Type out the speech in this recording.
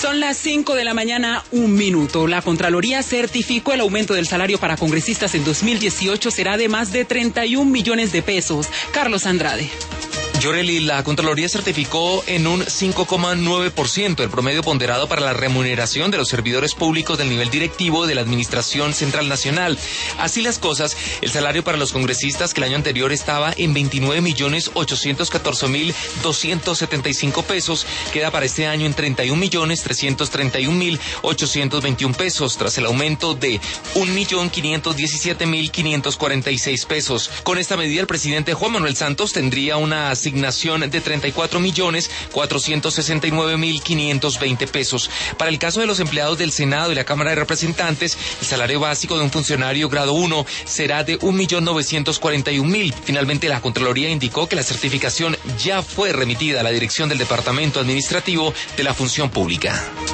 Son las 5 de la mañana, 1 minuto. La Contraloría certificó el aumento del salario para congresistas en 2018 será de más de 31 millones de pesos. Carlos Andrade. Yoreli, la Contraloría certificó en un 5,9% el promedio ponderado para la remuneración de los servidores públicos del nivel directivo de la Administración Central Nacional. Así las cosas, el salario para los congresistas, que el año anterior estaba en 29.814.275 pesos, queda para este año en 31.331.821 pesos, tras el aumento de 1.517.546 pesos. Con esta medida, el presidente Juan Manuel Santos tendría una asignación de 34.469.520 pesos. Para el caso de los empleados del Senado y la Cámara de Representantes, el salario básico de un funcionario grado 1 será de 1.941.000. Finalmente, la Contraloría indicó que la certificación ya fue remitida a la dirección del Departamento Administrativo de la Función Pública.